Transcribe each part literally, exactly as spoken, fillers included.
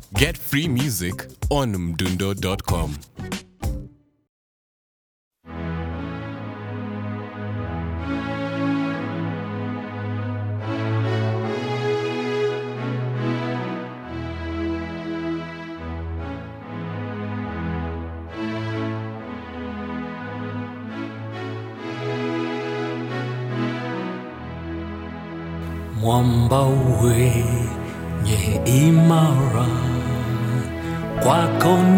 Get free music on mdundo dot com. Mwamba wenye imara, kwako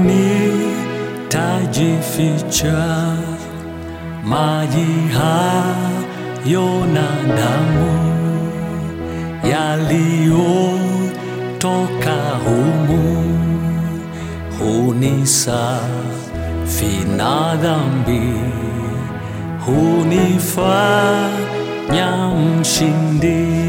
nitajificha. Maji hayo na damu yaliyotoka humu hunisafi na dhambi, hunifanya mshindi.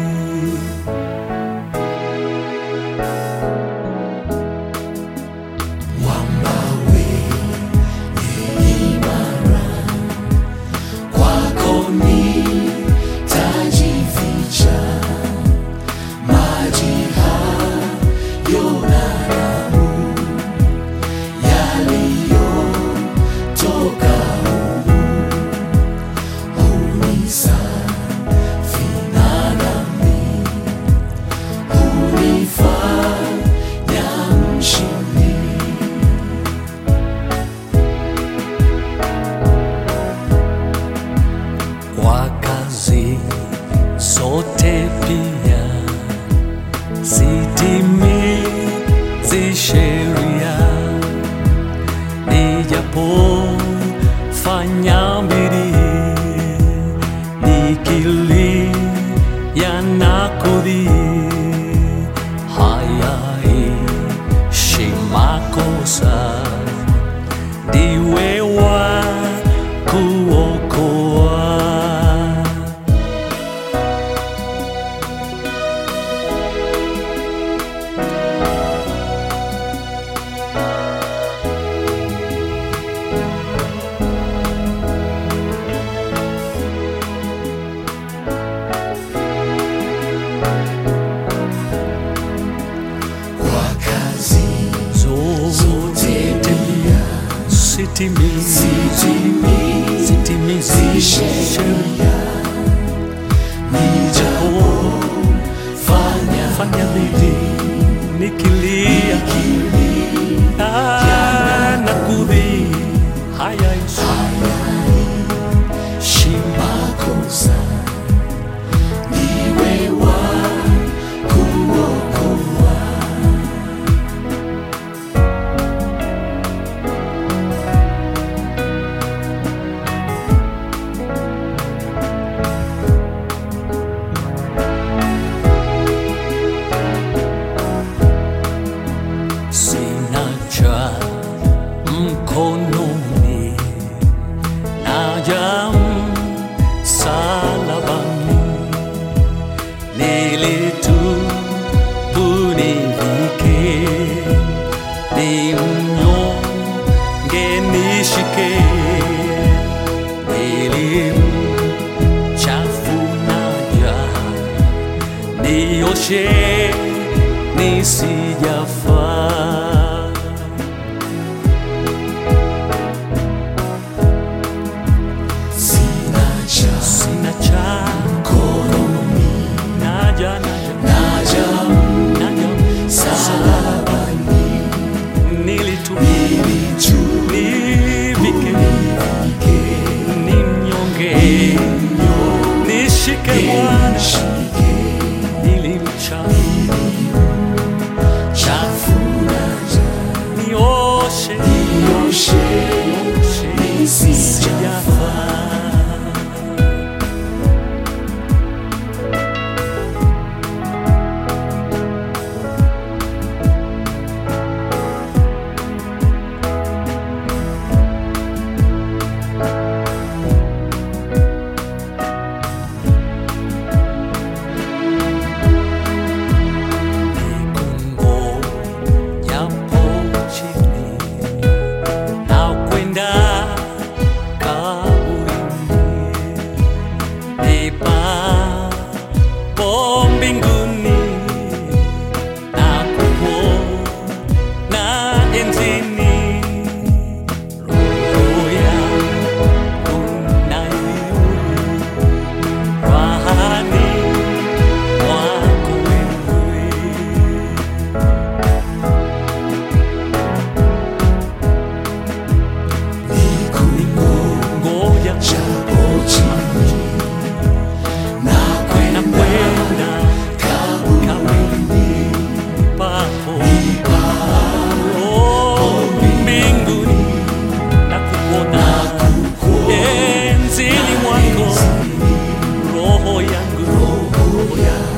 Kwa kazi zote pia sitimizi sheria, nijapofanya bidii nikilia na kudhii, hayaishi makosa, ndiwe wa kuokoa. Sitimizi, sitimizi sheria, nijapofanya fanya bidii nikilia na kudhii, hayaishi makosa, ndiwe wa kuokoa. Mkononi naja msalabani, nilitubu nivike, ni mnyonge nishike, nilimchafu naja nioshe nisijafaa. Nishike Bwana, nilimchafu haleluya.